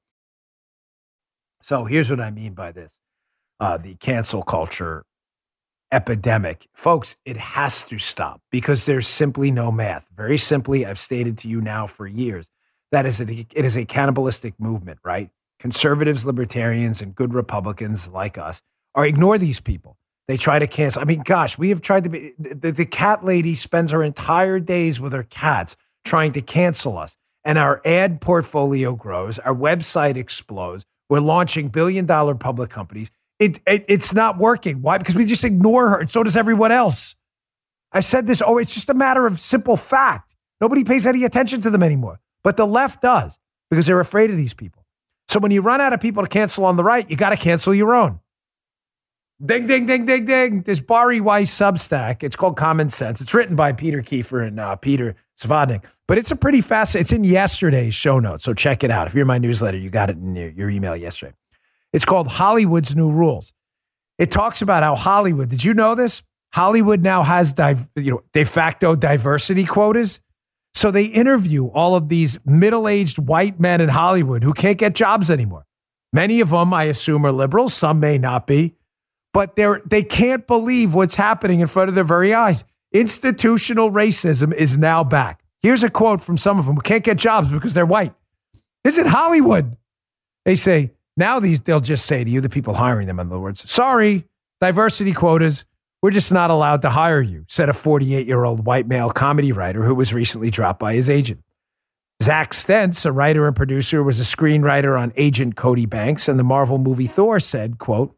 S2: So here's what I mean by this. Uh, the cancel culture epidemic. Folks, it has to stop because there's simply no math. Very simply, I've stated to you now for years, that is a, it is a cannibalistic movement, right? Conservatives, libertarians, and good Republicans like us are ignore these people. They try to cancel. I mean, gosh, we have tried to be, the, the cat lady spends her entire days with her cats trying to cancel us. And our ad portfolio grows. Our website explodes. We're launching billion dollar public companies. It, it It's not working. Why? Because we just ignore her. And so does everyone else. I've said this. Oh, it's just a matter of simple fact. Nobody pays any attention to them anymore. But the left does because they're afraid of these people. So when you run out of people to cancel on the right, you got to cancel your own. Ding, ding, ding, ding, ding. This Bari Weiss Substack. It's called Common Sense. It's written by Peter Kiefer and uh, Peter Svadnik. But it's a pretty fast, it's in yesterday's show notes. So check it out. If you're in my newsletter, you got it in your, your email yesterday. It's called Hollywood's New Rules. It talks about how Hollywood, did you know this? Hollywood now has div, you know, de facto diversity quotas. So they interview all of these middle-aged white men in Hollywood who can't get jobs anymore. Many of them, I assume, are liberals. Some may not be. But they're, they can't believe what's happening in front of their very eyes. Institutional racism is now back. Here's a quote from some of them who can't get jobs because they're white. This is in Hollywood. They say, now these, they'll just say to you, the people hiring them, in other words, sorry, diversity quotas, we're just not allowed to hire you, said a forty-eight-year-old white male comedy writer who was recently dropped by his agent. Zach Stentz, a writer and producer, was a screenwriter on Agent Cody Banks and the Marvel movie Thor, said, quote,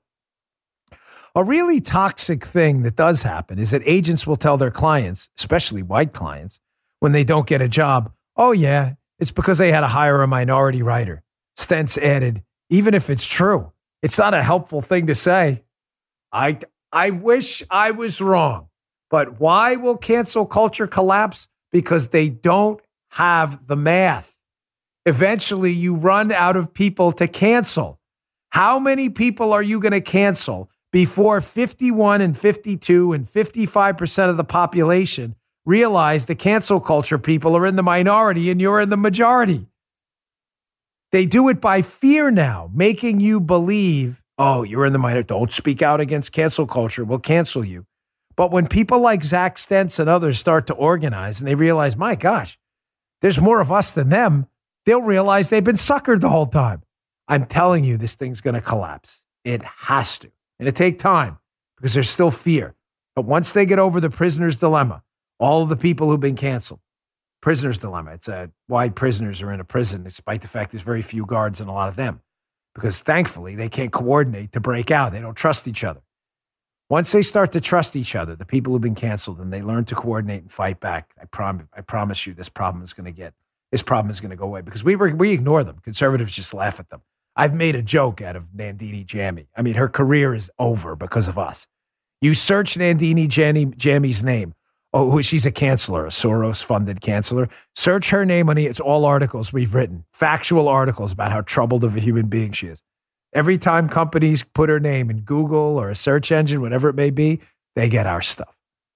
S2: a really toxic thing that does happen is that agents will tell their clients, especially white clients, when they don't get a job, oh yeah, it's because they had to hire a minority writer. Stentz added, even if it's true, it's not a helpful thing to say. I, I wish I was wrong, but why will cancel culture collapse? Because they don't have the math. Eventually, you run out of people to cancel. How many people are you going to cancel before fifty-one and fifty-two and fifty-five percent of the population realize the cancel culture people are in the minority and you're in the majority? They do it by fear now, making you believe, oh, you're in the minority. Don't speak out against cancel culture. We'll cancel you. But when people like Zach Stentz and others start to organize and they realize, my gosh, there's more of us than them, they'll realize they've been suckered the whole time. I'm telling you, this thing's going to collapse. It has to. And it take time because there's still fear. But once they get over the prisoner's dilemma, all of the people who've been canceled, prisoner's dilemma, it's a why prisoners are in a prison, despite the fact there's very few guards and a lot of them. Because thankfully, they can't coordinate to break out. They don't trust each other. Once they start to trust each other, the people who've been canceled, and they learn to coordinate and fight back, I promise, I promise you this problem is going to get, this problem is going to go away because we were, we ignore them. Conservatives just laugh at them. I've made a joke out of Nandini Jammi. I mean, her career is over because of us. You search Nandini Jammi's name. Oh, she's a canceller, a Soros-funded canceller. Search her name on it. It's all articles we've written, factual articles about how troubled of a human being she is. Every time companies put her name in Google or a search engine, whatever it may be, they get our stuff.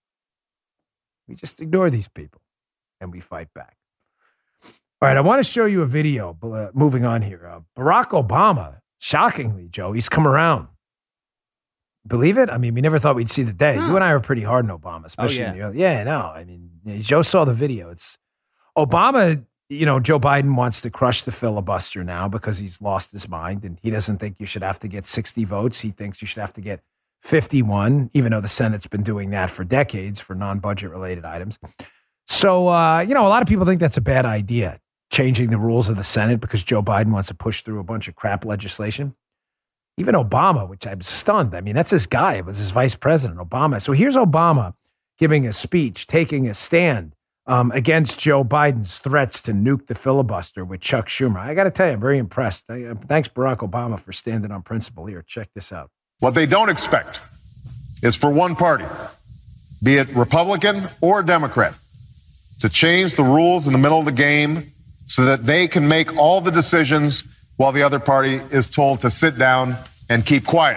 S2: We just ignore these people and we fight back. All right, I want to show you a video. Uh, moving on here. Uh, Barack Obama, shockingly, Joe, he's come around. Believe it? I mean, we never thought we'd see the day. Huh. You and I were pretty hard on Obama, especially. Oh, yeah. In the early, yeah, no. I mean, Joe saw the video. It's Obama, you know, Joe Biden wants to crush the filibuster now because he's lost his mind and he doesn't think you should have to get sixty votes. He thinks you should have to get fifty-one, even though the Senate's been doing that for decades for non-budget related items. So, uh, you know, a lot of people think that's a bad idea. changing the rules of the Senate because Joe Biden wants to push through a bunch of crap legislation. Even Obama, which I'm stunned. I mean, that's his guy. It was his vice president, Obama. So here's Obama giving a speech, taking a stand um, against Joe Biden's threats to nuke the filibuster with Chuck Schumer. I got to tell you, I'm very impressed. Thanks, Barack Obama, for standing on principle here. Check this out.
S10: What they don't expect is for one party, be it Republican or Democrat, to change the rules in the middle of the game so that they can make all the decisions while the other party is told to sit down and keep quiet.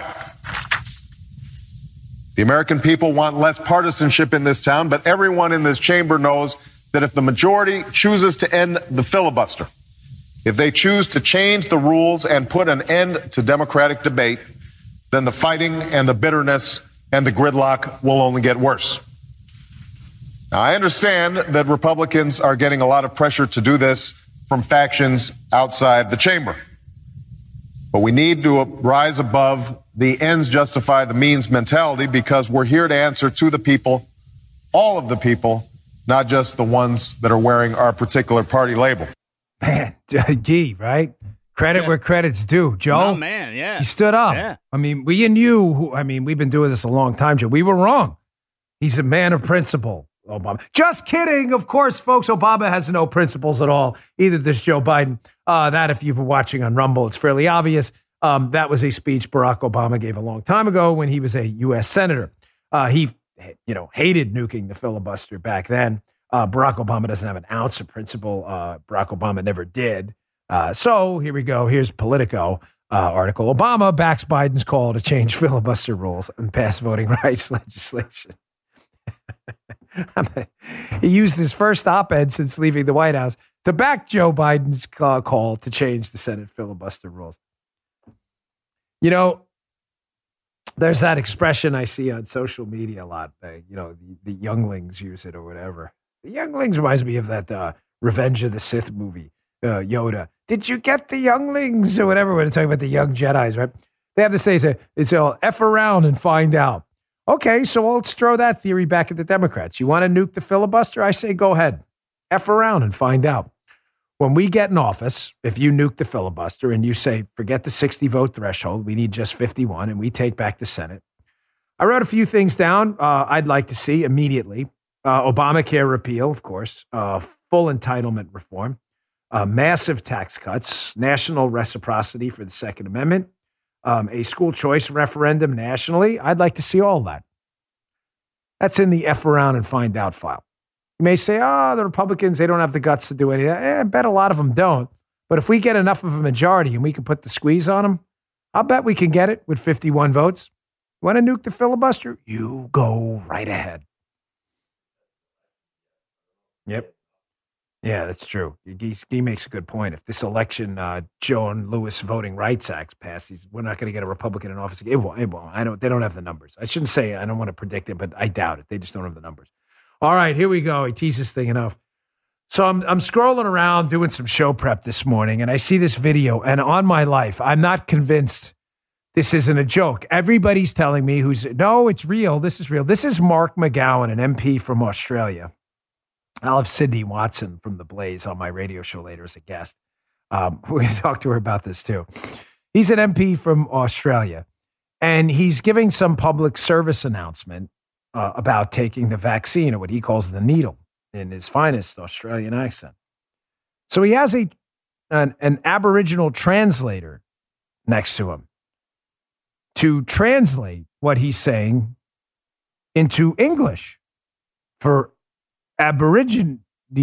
S10: The American people want less partisanship in this town, but everyone in this chamber knows that if the majority chooses to end the filibuster, if they choose to change the rules and put an end to democratic debate, then the fighting and the bitterness and the gridlock will only get worse. Now, I understand that Republicans are getting a lot of pressure to do this from factions outside the chamber. But we need to rise above the ends justify the means mentality because we're here to answer to the people, all of the people, not just the ones that are wearing our particular party label.
S2: Man, Gee, right? Credit yeah. where credit's due. Joe,
S3: oh, man, yeah.
S2: he stood up.
S3: Yeah.
S2: I mean, we and you, who, I mean, we've been doing this a long time, Joe. We were wrong. He's a man of principle. Obama. Just kidding. Of course, folks, Obama has no principles at all. Either does Joe Biden. Uh, that, if you've been watching on Rumble, it's fairly obvious. Um, that was a speech Barack Obama gave a long time ago when he was a U S senator. Uh, he, you know, hated nuking the filibuster back then. Uh, Barack Obama doesn't have an ounce of principle. Uh, Barack Obama never did. Uh, so here we go. Here's Politico uh, article. Obama backs Biden's call to change filibuster rules and pass voting rights legislation. He used his first op-ed since leaving the White House to back Joe Biden's uh, call to change the Senate filibuster rules. You know, there's that expression I see on social media a lot. Uh, you know, the, the younglings use it or whatever. The younglings reminds me of that uh, Revenge of the Sith movie, uh, Yoda. Did you get the younglings or whatever? When they're talking about the young Jedis, right? They have to say, it's, it's all F around and find out. Okay, so let's throw that theory back at the Democrats. You want to nuke the filibuster? I say go ahead. F around and find out. When we get in office, if you nuke the filibuster and you say, forget the sixty vote threshold, we need just fifty-one, and we take back the Senate. I wrote a few things down uh, I'd like to see immediately. Uh, Obamacare repeal, of course, uh, full entitlement reform, uh, massive tax cuts, national reciprocity for the Second Amendment, um, a school choice referendum nationally. I'd like to see all that. That's in the F around and find out file. You may say, oh, the Republicans, they don't have the guts to do any of that. Eh, I bet a lot of them don't. But if we get enough of a majority and we can put the squeeze on them, I'll bet we can get it with fifty-one votes. You want to nuke the filibuster? You go right ahead. Yep. Yeah, that's true. He, he makes a good point. If this election, uh, Joan Lewis Voting Rights Act passes, we're not going to get a Republican in office. It won't. It won't. I don't. They don't have the numbers. I shouldn't say. I don't want to predict it, but I doubt it. They just don't have the numbers. All right, here we go. I teased this thing enough. So I'm I'm scrolling around doing some show prep this morning, and I see this video. And on my life, I'm not convinced this isn't a joke. Everybody's telling me who's no, it's real. This is real. This is Mark McGowan, an M P from Australia. I'll have Sydney Watson from The Blaze on my radio show later as a guest. Um, we're going to talk to her about this too. He's an M P from Australia, and he's giving some public service announcement uh, about taking the vaccine, or what he calls the needle, in his finest Australian accent. So he has a an, an Aboriginal translator next to him to translate what he's saying into English for Aborigines.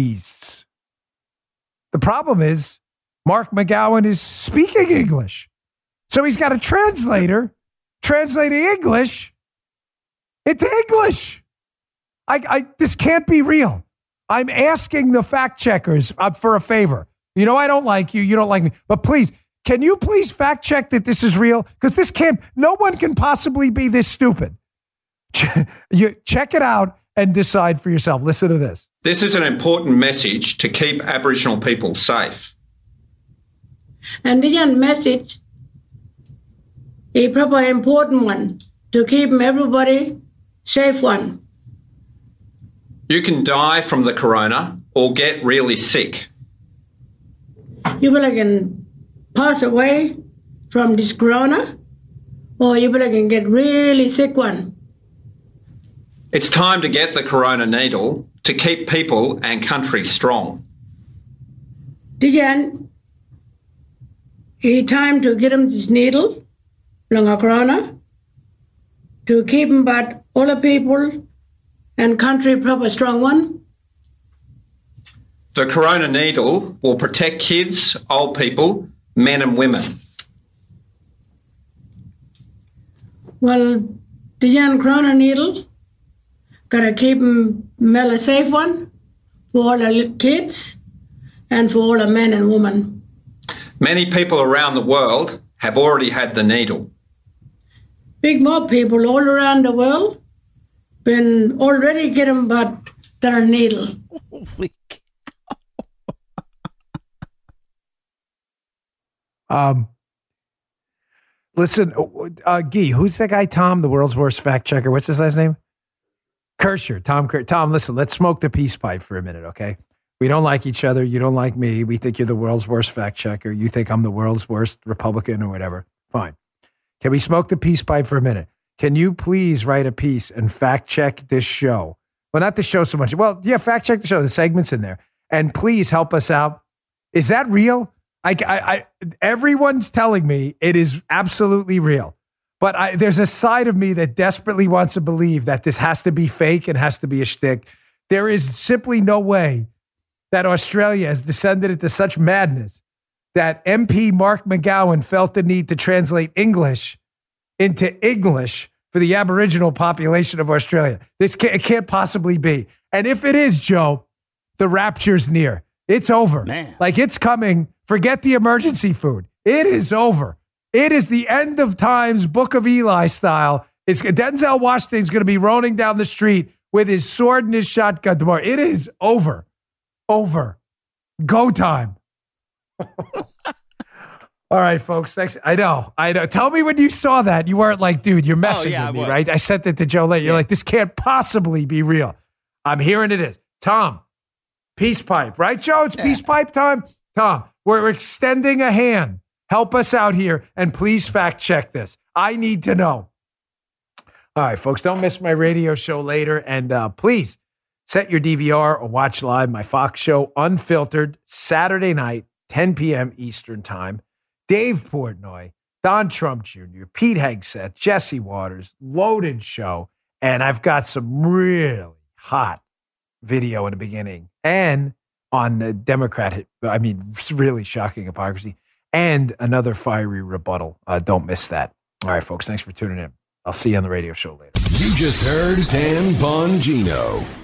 S2: The problem is Mark McGowan is speaking English. So he's got a translator translating English into English. I, I this can't be real. I'm asking the fact checkers uh, for a favor. You know, I don't like you. You don't like me. But please, can you please fact check that this is real? Because this can't, no one can possibly be this stupid. You check it out and decide for yourself. Listen to this.
S11: This is an important message to keep Aboriginal people safe.
S12: And this message is probably an important one to keep everybody safe one.
S11: You can die from the corona or get really sick.
S12: you will can pass away from this corona, or you will can get really sick one.
S11: It's time to get the corona needle to keep people and countries strong.
S12: Again, it's time to get them this needle, long corona, to keep them but all the people and country proper strong one.
S11: The corona needle will protect kids, old people, men and women.
S12: Well, the young corona needle gotta keep them a safe one for all the kids and for all the men and women.
S11: Many people around the world have already had the needle.
S12: Big more people all around the world been already getting but their needle.
S2: Holy cow. um, listen, uh, Guy, who's that guy? Tom, the world's worst fact checker. What's his last name? Kersher. Tom. Ker- Tom, listen. Let's smoke the peace pipe for a minute, okay? We don't like each other. You don't like me. We think you're the world's worst fact checker. You think I'm the world's worst Republican or whatever. Fine. Can we smoke the peace pipe for a minute? Can you please write a piece and fact check this show? Well, not the show so much. Well, yeah, fact check the show. The segment's in there. And please help us out. Is that real? I, I, I everyone's telling me it is absolutely real. But I, there's a side of me that desperately wants to believe that this has to be fake and has to be a shtick. There is simply no way that Australia has descended into such madness that M P Mark McGowan felt the need to translate English into English for the Aboriginal population of Australia. This can't, it can't possibly be. And if it is, Joe, the rapture's near. It's over. Man. Like it's coming. Forget the emergency food. It is over. It is the end of times, Book of Eli style. It's Denzel Washington's going to be rolling down the street with his sword and his shotgun tomorrow. It is over. Over. Go time. All right, folks. Thanks. I know. I know. Tell me when you saw that. You weren't like, dude, you're messing oh, yeah, with me, right? I sent it to Joe late. You're yeah. like, this can't possibly be real. I'm hearing it is. Tom, peace pipe, right, Joe? It's yeah. peace pipe time. Tom, we're extending a hand. Help us out here, and please fact check this. I need to know. All right, folks, don't miss my radio show later, and uh, please set your D V R or watch live my Fox show, Unfiltered, Saturday night, ten p.m. Eastern Time. Dave Portnoy, Don Trump Junior, Pete Hegseth, Jesse Waters, loaded show, and I've got some really hot video in the beginning, and on the Democrat, I mean, really shocking hypocrisy, and another fiery rebuttal. Uh, don't miss that. All right, folks, thanks for tuning in. I'll see you on the radio show later.
S1: You just heard Dan Bongino.